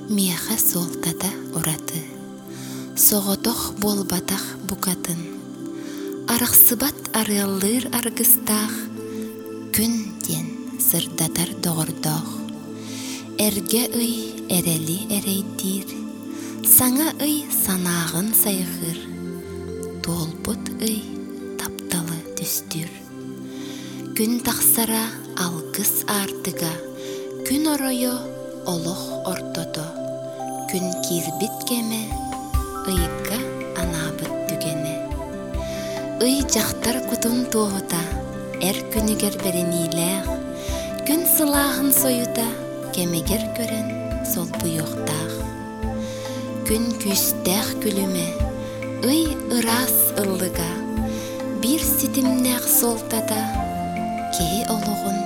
Меха солтата ораты, соғотох болбатах букатын, арақсыбат арыаллыр аргыстах, күн ден сырдатар доғырдоқ. Эрге ый эрели эрейдир, саңа ый санағын сайғыр, толбут ый тапталы түстүр. Күн тақсара алгыс артыга, күн оройо олох ортото, күн кирбит кеме, ыйга анабыт түгене. Ый жақтар кутун туғыта, әр күнігер берениләғ, күн сылағын сойута, кемегер көрін сол бұйоқтақ. Күн күстәқ күліме, ый ырас ыллыга, бір ситимнәқ солтата, кей олығын